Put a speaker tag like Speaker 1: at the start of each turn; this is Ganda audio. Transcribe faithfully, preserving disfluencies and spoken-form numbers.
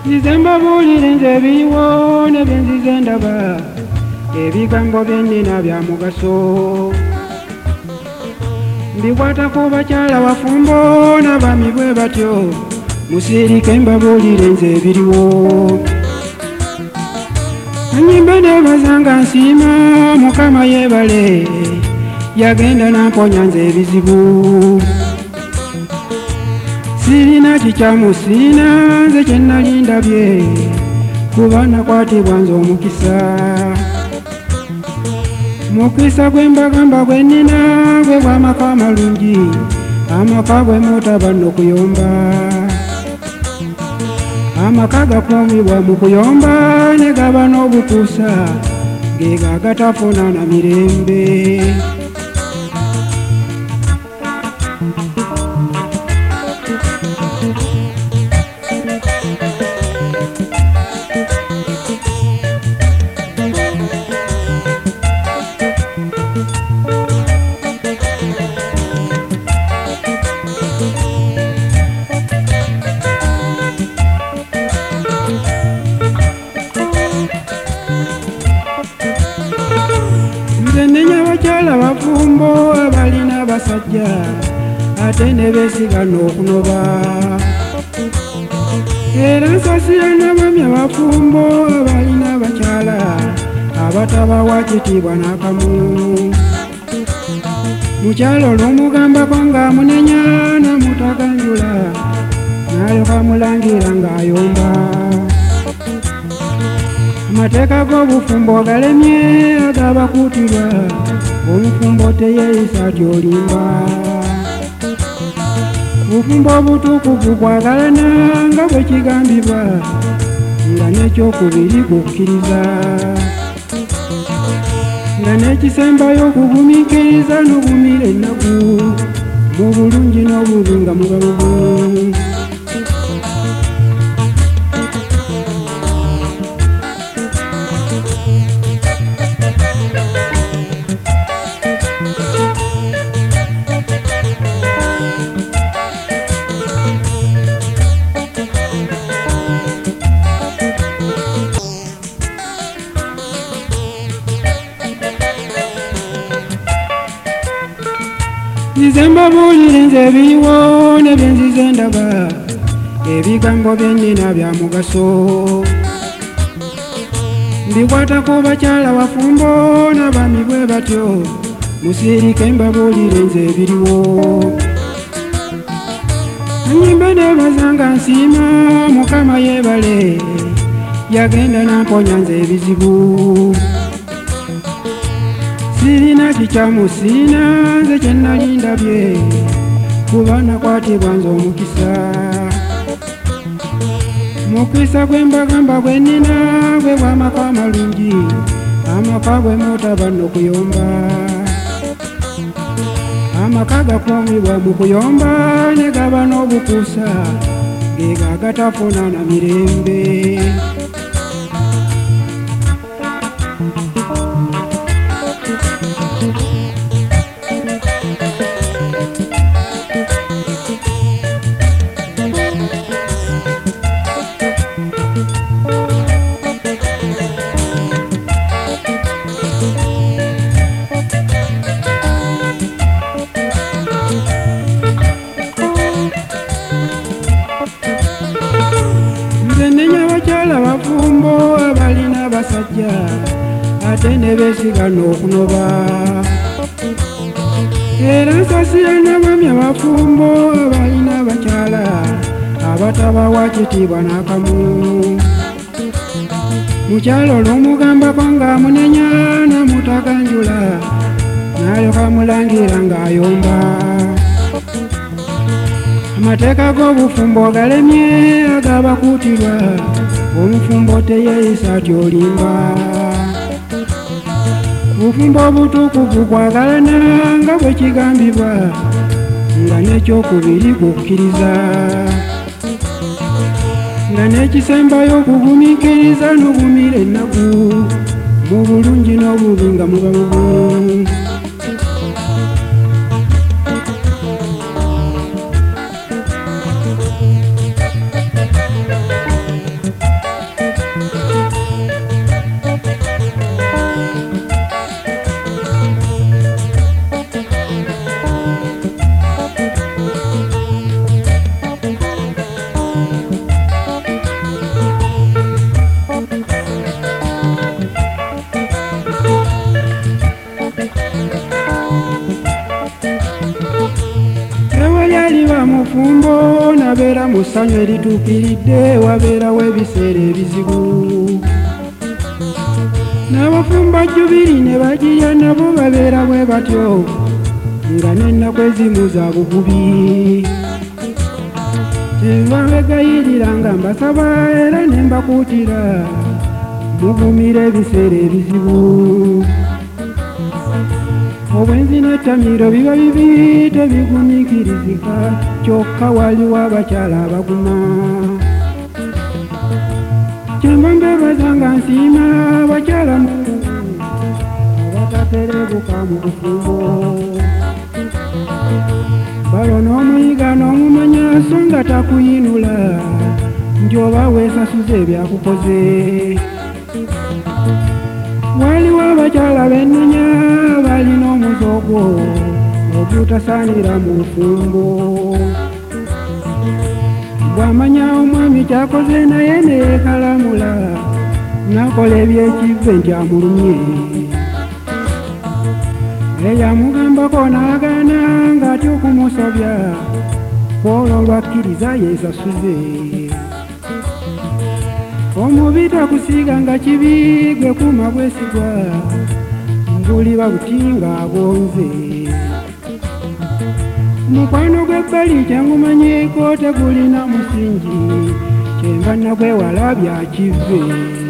Speaker 1: nzize mbabuulire nze ebiriwo ne bye nzize ndaba ebigambo bye nnina bya mugaso mbikwata ku bakyala bafumbo n'abaami bwe batyo musiirike mbabuulire nze ebiriwo anyimba neebazanga nsiima mukama yeebale yagenda namponya nze ebizibu sirina kikyamu sirina nze kye nnali ndabye kuba nakwatibwa nze omukisa mukisa gwe mbagamba gwe nnina gwe gw'amaka amalungi amaka gwe mutaba n'okuyomba amaka gakuumibwa mu kuyomba ne gaba n'obukuusa ge gagatafuna na mirembe nenya bakyala bafumbo abalina basajja ate ne beesiga n'okunoba era nsasira n'abaami abafumbo abalina bakyala abatabawa kitiibwa n'akamu mukyala olw'omugambako ng'amunenya n'amutaganjula n'alyoka amulangira ng'ayomba amateeka g'obufumbo galemye agabakuutirwa omufumbo teyeeyisa ati olimba obufumbo obutukuvu bwagalana nga bwe kigambibwa nga n'ekyokubiri kukkiriza nga n'ekisembayo okugumiikiriza n'ogumira ennaku mu bulungi n'obubi nga muba bubumu nzize mbabuulire nze ebiriwo ne bye nzize ndaba ebigambo bye nnina bya mugaso mbikwata ku bakyala bafumbo n'abaami bwe batyo musiirike mbabuulire nze ebiriwo anyimba neebazanga nsiima mukama yeebale yagenda namponya nze ebizibu sirina kikyamu sirina nze kye nnali ndabye kuba nakwatibwa nze omukisa mukisa gwe mbagamba gwe nnina gwe gw'amaka amalungi amaka gwe mutaba n'okuyomba amaka gakuumibwa mu kuyomba ne gaba n'obukuusa ge gagatafuna na mirembe nenya bakyala bafumbo abalina basajja ate ne beesiga n'okunoba era nsasira n'abaami abafumbo abalina bakyala abatabawa kitiibwa n'akamu mukyala olw'omugambako ng'amunenya n'amutaganjula n'alyoka amulangira ng'ayomba amateeka g'obufumbo galemye agabakuutirwa omufumbo teyeeyisa ati olimba obufumbo obutukuvu bwagalana nga bwe kigambibwa nga n'ekyokubiri kukkiriza nga n'ekisembayo okugumiikiriza n'ogumira ennaku mu bulungi n'obubi nga muba bubumu mufumbo nabeera mu ssanyu erituukiridde wabeerawo ebiseera ebizibu n'abafumba jjubiri ne bagiya nabo babeera bwe batyo nga n'ennaku ezimu za bugubi enva begayirira nga mbasaba era ne mbakuutira mugumira ebiseera ebizibu obwenzi n'ettamiro biba bibi tebigumiikirizika kyokka waliwo abakyala abaguma kyemba mbeebaza nga nsiima abakyala mungu abataterebuka mu bufumbo balo n'omuyiga n'omumanya so nga takuyinula njoba weesasuza ebyakukoze waliwo abakyala bennenya balina omuzogwo ogutasaanira mu bufumbo bw'amanya omwami kyakoze naye neekalamula nakola ebyekivve nti amulumye eyamugambako n'agaana ng'aty okumusobya olwo lwakkiriza yeesasuze omubi takusiiga nga kibi gwe kuuma bwesigwa mbuliba buti ng'agonze mukwano gw'ebbali kyangumanyiko tegulina musingi kyemba nakwewala byakivve